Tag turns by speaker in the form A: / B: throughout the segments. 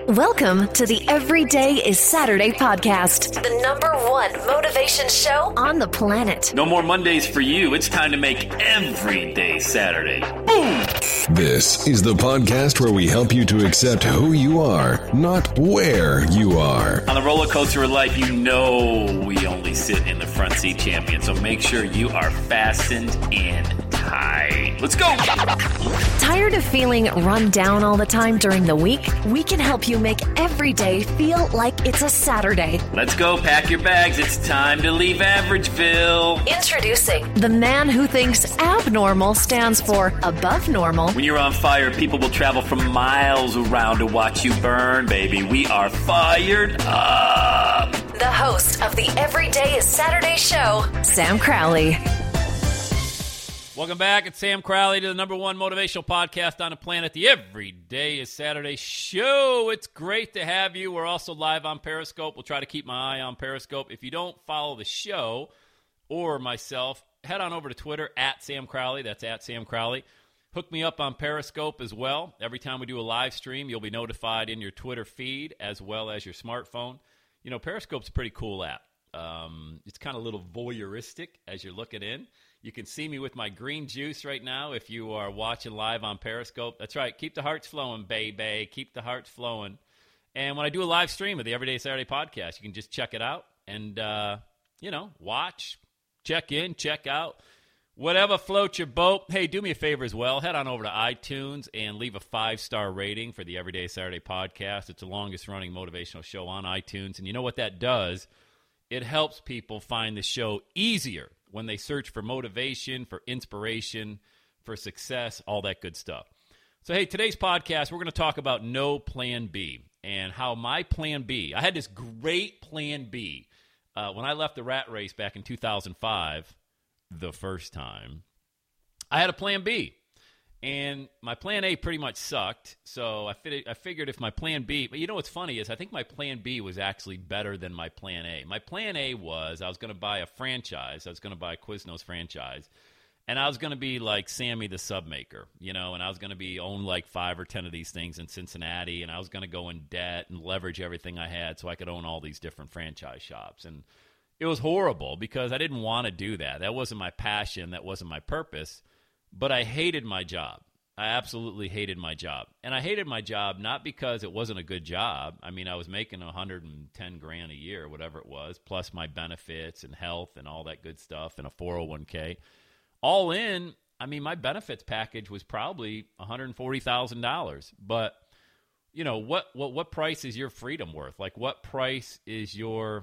A: Welcome to the Every Day is Saturday podcast, the #1 motivation show on the planet.
B: No more Mondays for you. It's time to make every day Saturday. Boom!
C: This is the podcast where we help you to accept who you are, not where you are.
B: On the roller coaster of life, you know we only sit in the front seat, champion. So make sure you are fastened in tight. Let's go!
A: Tired of feeling run down all the time during the week? We can help you make every day feel like it's a Saturday.
B: Let's go. Pack your bags. It's time to leave Averageville.
A: Introducing the man who thinks abnormal stands for above normal.
B: When you're on fire, people will travel from miles around to watch you burn, baby. We are fired up.
A: The host of the Every Day is Saturday show, Sam Crowley.
D: Welcome back. It's Sam Crowley to the #1 motivational podcast on the planet, the Every Day is Saturday show. It's great to have you. We're also live on Periscope. We'll try to keep my eye on Periscope. If you don't follow the show or myself, head on over to Twitter, @Sam Crowley. That's @Sam Crowley. Hook me up on Periscope as well. Every time we do a live stream, you'll be notified in your Twitter feed as well as your smartphone. You know, Periscope's a pretty cool app. It's kind of a little voyeuristic as you're looking in. You can see me with my green juice right now if you are watching live on Periscope. That's right. Keep the hearts flowing, baby. Keep the hearts flowing. And when I do a live stream of the Everyday Saturday podcast, you can just check it out and, watch, check in, check out, whatever floats your boat. Hey, do me a favor as well. Head on over to iTunes and leave a 5-star rating for the Everyday Saturday podcast. It's the longest-running motivational show on iTunes. And you know what that does? It helps people find the show easier when they search for motivation, for inspiration, for success, all that good stuff. So, hey, today's podcast, we're going to talk about no plan B and how my plan B, I had this great plan B. When I left the rat race back in 2005, the first time, I had a plan B. And my plan A pretty much sucked, so I figured if my plan B, but you know what's funny is I think my plan B was actually better than my plan A. My plan A was I was going to buy a franchise. I was going to buy a Quiznos franchise, and I was going to be like Sammy the Submaker, and I was going to own like 5 or 10 of these things in Cincinnati, and I was going to go in debt and leverage everything I had so I could own all these different franchise shops. And it was horrible because I didn't want to do that. That wasn't my passion. That wasn't my purpose. But I hated my job. I absolutely hated my job. And I hated my job not because it wasn't a good job. I mean, I was making $110,000 a year, whatever it was, plus my benefits and health and all that good stuff and a 401k. All in, I mean, my benefits package was probably $140,000. But, what price is your freedom worth? Like, what price is your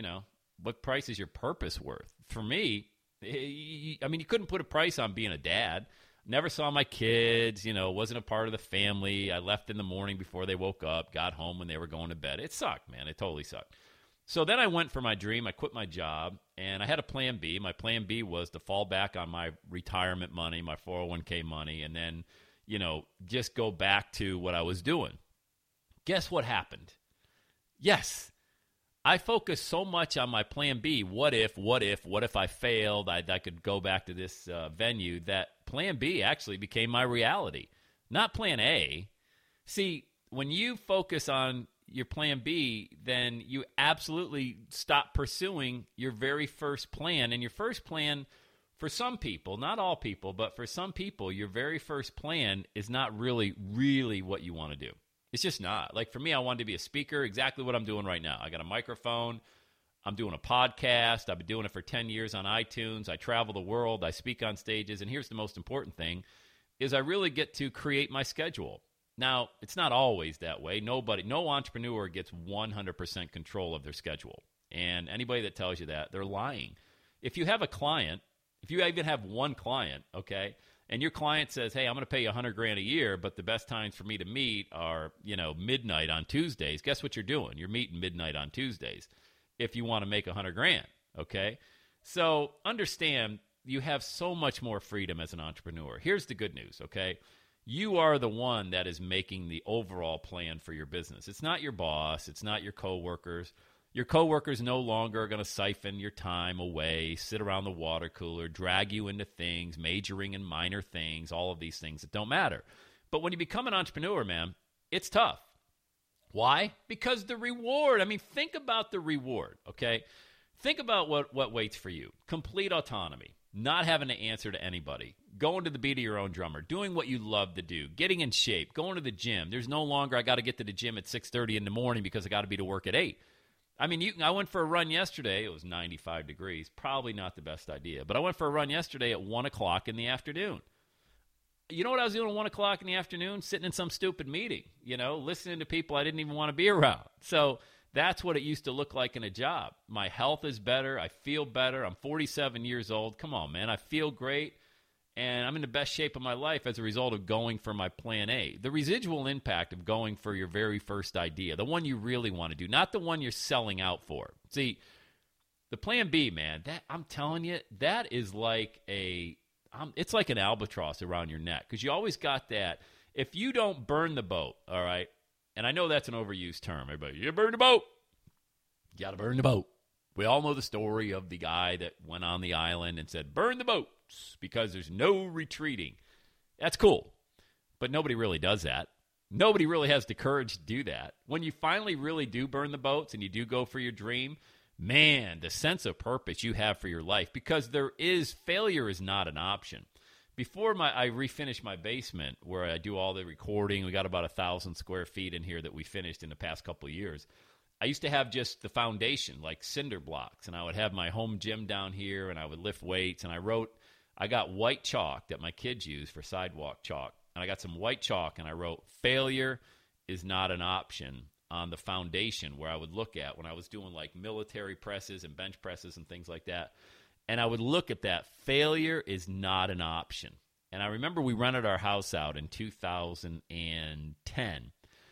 D: purpose worth? For me, I mean, you couldn't put a price on being a dad. Never saw my kids, wasn't a part of the family. I left in the morning before they woke up, got home when they were going to bed. It sucked, man. It totally sucked. So then I went for my dream. I quit my job, and I had a plan B. My plan B was to fall back on my retirement money, my 401k money, and then, just go back to what I was doing. Guess what happened? Yes. I focused so much on my plan B, what if I failed, I could go back to this venue, that plan B actually became my reality, not plan A. See, when you focus on your plan B, then you absolutely stop pursuing your very first plan. And your first plan, for some people, not all people, but for some people, your very first plan is not really what you want to do. It's just not. Like for me, I wanted to be a speaker, exactly what I'm doing right now. I got a microphone. I'm doing a podcast. I've been doing it for 10 years on iTunes. I travel the world. I speak on stages. And here's the most important thing, is I really get to create my schedule. Now, it's not always that way. No entrepreneur gets 100% control of their schedule. And anybody that tells you that, they're lying. If you have a client, if you even have one client, okay, and your client says, hey, I'm going to pay you $100,000 a year, but the best times for me to meet are, midnight on Tuesdays. Guess what you're doing? You're meeting midnight on Tuesdays if you want to make $100,000, okay? So understand you have so much more freedom as an entrepreneur. Here's the good news, okay? You are the one that is making the overall plan for your business. It's not your boss. It's not your coworkers. Your coworkers no longer are going to siphon your time away, sit around the water cooler, drag you into things, majoring in minor things, all of these things that don't matter. But when you become an entrepreneur, man, it's tough. Why? Because the reward. I mean, think about the reward, okay? Think about what waits for you. Complete autonomy, not having to answer to anybody, going to the beat of your own drummer, doing what you love to do, getting in shape, going to the gym. There's no longer I got to get to the gym at 6:30 in the morning because I got to be to work at 8. I mean, I went for a run yesterday. It was 95 degrees. Probably not the best idea. But I went for a run yesterday at 1 o'clock in the afternoon. You know what I was doing at 1 o'clock in the afternoon? Sitting in some stupid meeting, listening to people I didn't even want to be around. So that's what it used to look like in a job. My health is better. I feel better. I'm 47 years old. Come on, man. I feel great. And I'm in the best shape of my life as a result of going for my plan A. The residual impact of going for your very first idea, the one you really want to do, not the one you're selling out for. See, the plan B, man, that I'm telling you, that is like it's like an albatross around your neck because you always got that. If you don't burn the boat, all right, and I know that's an overused term. Everybody, you burn the boat. You got to burn the boat. We all know the story of the guy that went on the island and said, burn the boats because there's no retreating. That's cool, but nobody really does that. Nobody really has the courage to do that. When you finally really do burn the boats and you do go for your dream, man, the sense of purpose you have for your life, because failure is not an option. Before I refinished my basement where I do all the recording, we got about 1,000 square feet in here that we finished in the past couple of years. I used to have just the foundation, like cinder blocks, and I would have my home gym down here, and I would lift weights, and I got white chalk that my kids use for sidewalk chalk, and I got some white chalk, and I wrote, failure is not an option on the foundation where I would look at when I was doing like military presses and bench presses and things like that. And I would look at that. Failure is not an option. And I remember we rented our house out in 2010.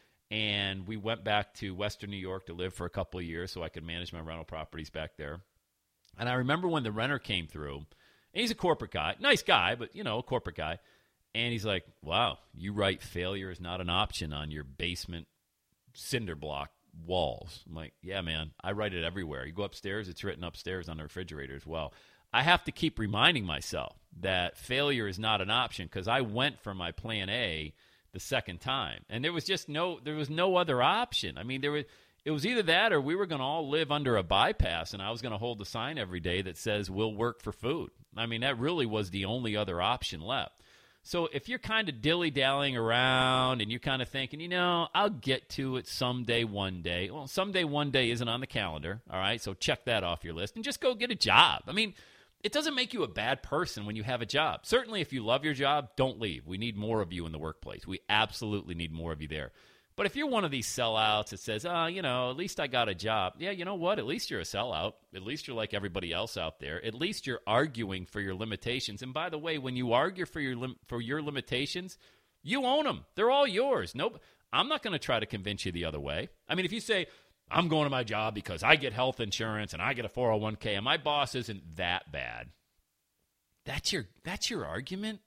D: And we went back to Western New York to live for a couple of years so I could manage my rental properties back there. And I remember when the renter came through, and he's a corporate guy, nice guy, but, a corporate guy. And he's like, wow, you write failure is not an option on your basement cinder block walls. I'm like, yeah, man, I write it everywhere. You go upstairs, it's written upstairs on the refrigerator as well. I have to keep reminding myself that failure is not an option because I went for my plan A the second time, and there was no other option. I mean, it was either that or we were going to all live under a bypass, and I was going to hold a sign every day that says we'll work for food. I mean, that really was the only other option left. So if you're kind of dilly-dallying around and you're kind of thinking, I'll get to it someday, one day. Well, someday, one day isn't on the calendar, all right? So check that off your list and just go get a job. I mean, it doesn't make you a bad person when you have a job. Certainly if you love your job, don't leave. We need more of you in the workplace. We absolutely need more of you there. But if you're one of these sellouts that says, at least I got a job. Yeah, you know what? At least you're a sellout. At least you're like everybody else out there. At least you're arguing for your limitations. And by the way, when you argue for your limitations, you own them. They're all yours. Nope. I'm not going to try to convince you the other way. I mean, if you say, I'm going to my job because I get health insurance and I get a 401k and my boss isn't that bad. That's your argument?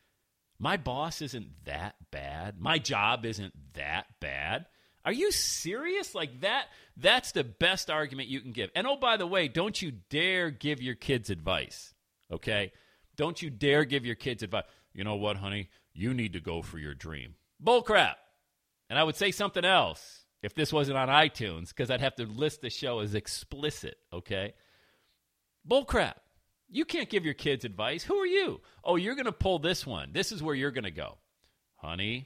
D: My boss isn't that bad. My job isn't that bad. Are you serious? Like that's the best argument you can give. And oh, by the way, don't you dare give your kids advice, okay? Don't you dare give your kids advice. You know what, honey? You need to go for your dream. Bull crap. And I would say something else if this wasn't on iTunes because I'd have to list the show as explicit, okay? Bull crap. You can't give your kids advice. Who are you? Oh, you're going to pull this one. This is where you're going to go. Honey,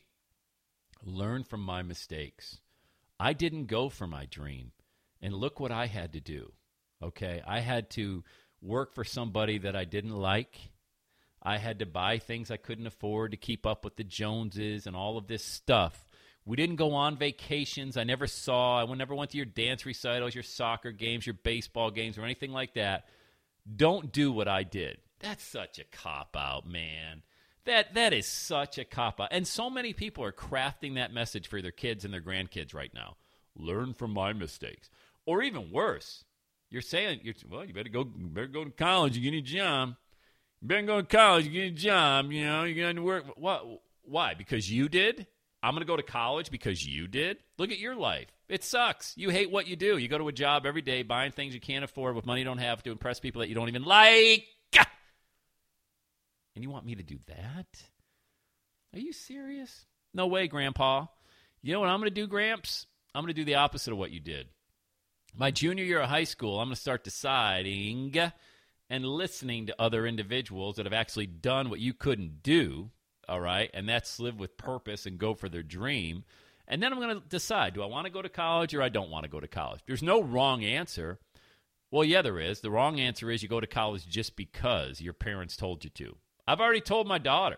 D: learn from my mistakes. I didn't go for my dream. And look what I had to do. Okay? I had to work for somebody that I didn't like. I had to buy things I couldn't afford to keep up with the Joneses and all of this stuff. We didn't go on vacations. I never went to your dance recitals, your soccer games, your baseball games, or anything like that. Don't do what I did. That's such a cop-out, man. That is such a cop-out. And so many people are crafting that message for their kids and their grandkids right now. Learn from my mistakes. Or even worse, you're saying, you better go to college, you get a job. You better go to college, you get a job. You're going to work. What? Why? Because you did? I'm going to go to college because you did? Look at your life. It sucks. You hate what you do. You go to a job every day buying things you can't afford with money you don't have to impress people that you don't even like. And you want me to do that? Are you serious? No way, Grandpa. You know what I'm going to do, Gramps? I'm going to do the opposite of what you did. My junior year of high school, I'm going to start deciding and listening to other individuals that have actually done what you couldn't do, all right, and that's live with purpose and go for their dream. And then I'm going to decide, do I want to go to college or I don't want to go to college? There's no wrong answer. Well, yeah, there is. The wrong answer is you go to college just because your parents told you to. I've already told my daughter,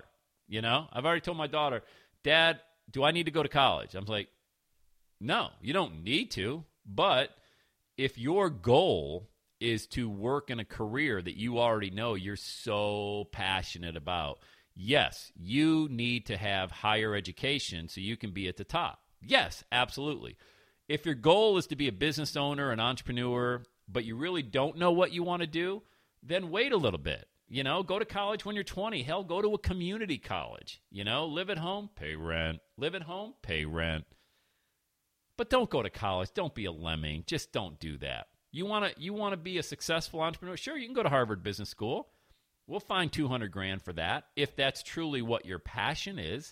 D: Dad, do I need to go to college? I'm like, no, you don't need to. But if your goal is to work in a career that you already know you're so passionate about, yes, you need to have higher education so you can be at the top. Yes, absolutely. If your goal is to be a business owner, an entrepreneur, but you really don't know what you want to do, then wait a little bit. Go to college when you're 20. Hell, go to a community college. Live at home, pay rent. Live at home, pay rent. But don't go to college. Don't be a lemming. Just don't do that. You want to be a successful entrepreneur? Sure, you can go to Harvard Business School. We'll find $200,000 for that if that's truly what your passion is.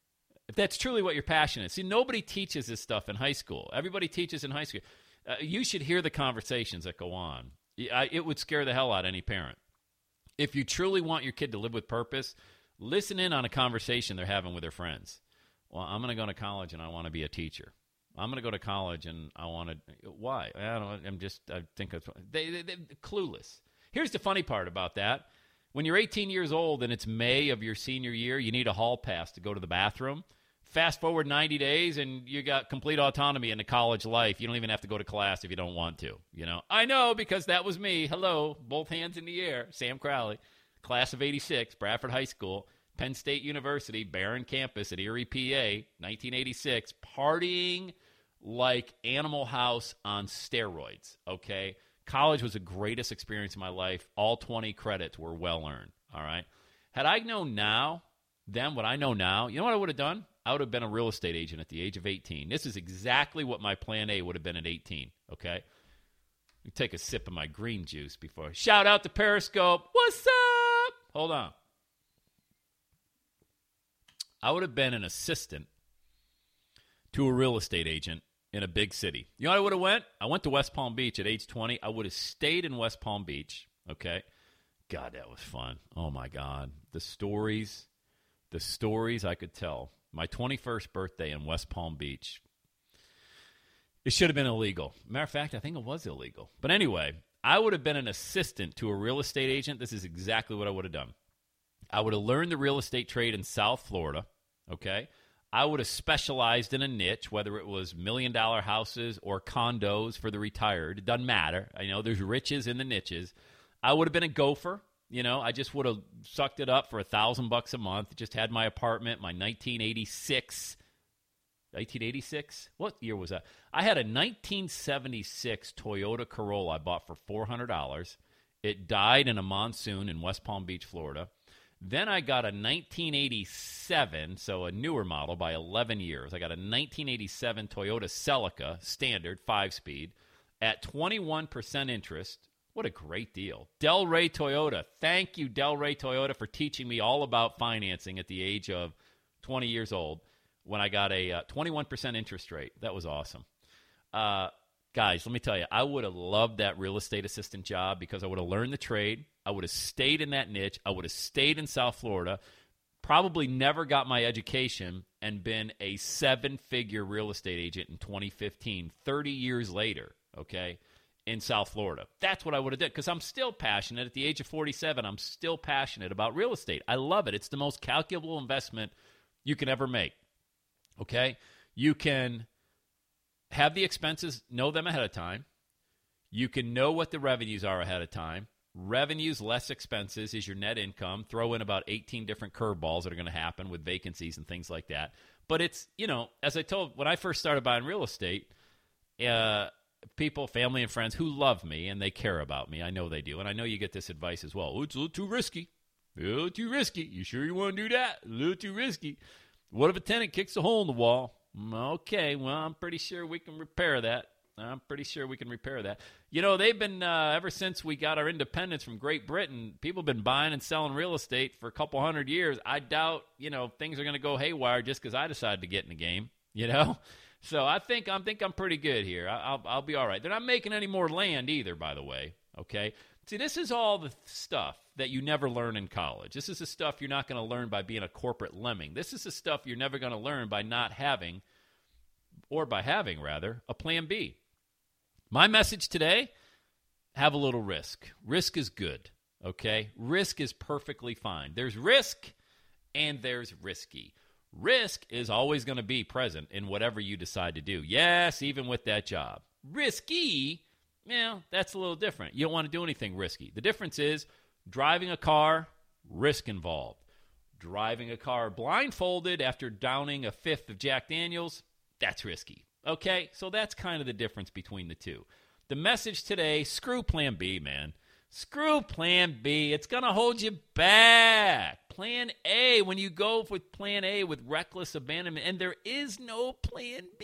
D: See, nobody teaches this stuff in high school. Everybody teaches in high school. You should hear the conversations that go on. It would scare the hell out of any parent. If you truly want your kid to live with purpose, listen in on a conversation they're having with their friends. Well, I'm going to go to college and I want to be a teacher. I'm going to go to college and I want to. Why? I don't know. I think they're clueless. Here's the funny part about that. When you're 18 years old and it's May of your senior year, you need a hall pass to go to the bathroom. Fast forward 90 days and you got complete autonomy in the college life. You don't even have to go to class if you don't want to. I know because that was me. Hello, both hands in the air. Sam Crowley, class of 86, Bradford High School, Penn State University, Barron campus at Erie, PA, 1986, partying like Animal House on steroids, okay? College was the greatest experience of my life. All 20 credits were well earned, all right? Had I known then what I know now, you know what I would have done? I would have been a real estate agent at the age of 18. This is exactly what my plan A would have been at 18, okay? Let me take a sip of my green juice before. Shout out to Periscope. What's up? Hold on. I would have been an assistant to a real estate agent in a big city. You know what I would have went? I went to West Palm Beach at age 20. I would have stayed in West Palm Beach, okay? God, that was fun. Oh, my God. The stories I could tell. My 21st birthday in West Palm Beach. It should have been illegal. Matter of fact, I think it was illegal. But anyway, I would have been an assistant to a real estate agent. This is exactly what I would have done. I would have learned the real estate trade in South Florida, okay? I would have specialized in a niche, whether it was $1 million houses or condos for the retired. It doesn't matter. There's riches in the niches. I would have been a gopher. I just would have sucked it up for $1,000 a month. Just had my apartment, my 1986. What year was that? I had a 1976 Toyota Corolla I bought for $400. It died in a monsoon in West Palm Beach, Florida. Then I got a 1987, so a newer model by 11 years. I got a 1987 Toyota Celica Standard 5-speed at 21% interest. What a great deal. Delray Toyota. Thank you, Delray Toyota, for teaching me all about financing at the age of 20 years old when I got a 21% interest rate. That was awesome. Guys, let me tell you, I would have loved that real estate assistant job because I would have learned the trade. I would have stayed in that niche. I would have stayed in South Florida, probably never got my education, and been a 7-figure real estate agent in 2015, 30 years later, okay, in South Florida. That's what I would have done because I'm still passionate. At the age of 47, I'm still passionate about real estate. I love it. It's the most calculable investment you can ever make, okay? You can have the expenses, know them ahead of time. You can know what the revenues are ahead of time. Revenues less expenses is your net income. Throw in about 18 different curveballs that are going to happen with vacancies and things like that. But it's, as I told, when I first started buying real estate, people, family and friends who love me and they care about me, I know they do. And I know you get this advice as well. Oh, it's a little too risky. A little too risky. You sure you want to do that? A little too risky. What if a tenant kicks a hole in the wall? Okay, well, I'm pretty sure we can repair that. They've been, ever since we got our independence from Great Britain, people have been buying and selling real estate for a couple hundred years. I doubt, things are going to go haywire just because I decided to get in the game, So I think I'm pretty good here. I'll be all right. They're not making any more land either, by the way. Okay. See, this is all the stuff that you never learn in college. This is the stuff you're not going to learn by being a corporate lemming. This is the stuff you're never going to learn by not having, or by having, rather, a plan B. My message today, have a little risk. Risk is good, okay? Risk is perfectly fine. There's risk and there's risky. Risk is always going to be present in whatever you decide to do. Yes, even with that job. Risky, that's a little different. You don't want to do anything risky. The difference is driving a car, risk involved. Driving a car blindfolded after downing a fifth of Jack Daniels, that's risky. Okay, so that's kind of the difference between the two. The message today, screw Plan B, man. Screw Plan B. It's going to hold you back. Plan A, when you go with Plan A with reckless abandonment, and there is no Plan B,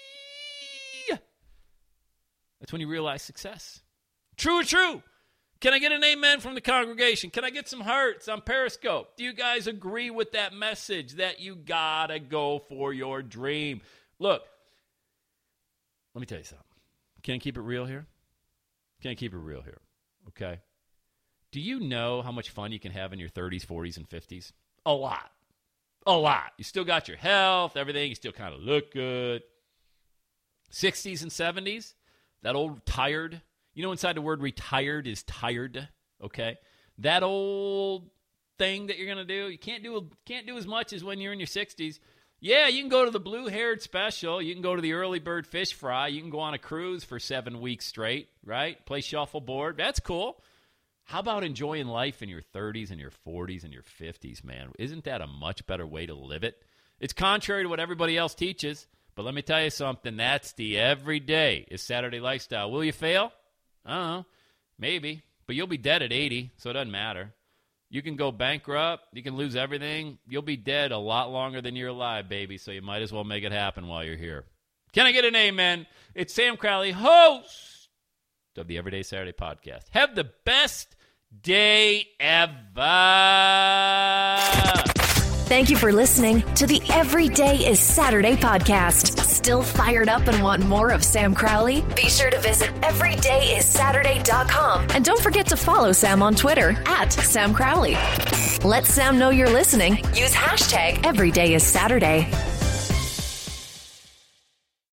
D: that's when you realize success. True or true? Can I get an amen from the congregation? Can I get some hearts on Periscope? Do you guys agree with that message that you got to go for your dream? Look, let me tell you something. Can I keep it real here? Okay? Do you know how much fun you can have in your 30s, 40s, and 50s? A lot. You still got your health, everything. You still kind of look good. 60s and 70s, that old tired. You know, inside the word retired is tired, okay? That old thing that you're going to do, you can't do as much as when you're in your 60s. Yeah, you can go to the blue-haired special. You can go to the early bird fish fry. You can go on a cruise for 7 weeks straight, right? Play shuffleboard. That's cool. How about enjoying life in your 30s and your 40s and your 50s, man? Isn't that a much better way to live it? It's contrary to what everybody else teaches, but let me tell you something. That's the everyday is Saturday lifestyle. Will you fail? I don't know. Maybe. But you'll be dead at 80, so it doesn't matter. You can go bankrupt. You can lose everything. You'll be dead a lot longer than you're alive, baby, so you might as well make it happen while you're here. Can I get an amen? It's Sam Crowley, host of the Everyday Saturday podcast. Have the best day ever.
A: Thank you for listening to the Everyday is Saturday podcast. Still fired up and want more of Sam Crowley? Be sure to visit everydayissaturday.com. And don't forget to follow Sam on Twitter @Sam Crowley. Let Sam know you're listening. Use hashtag EverydayIsSaturday.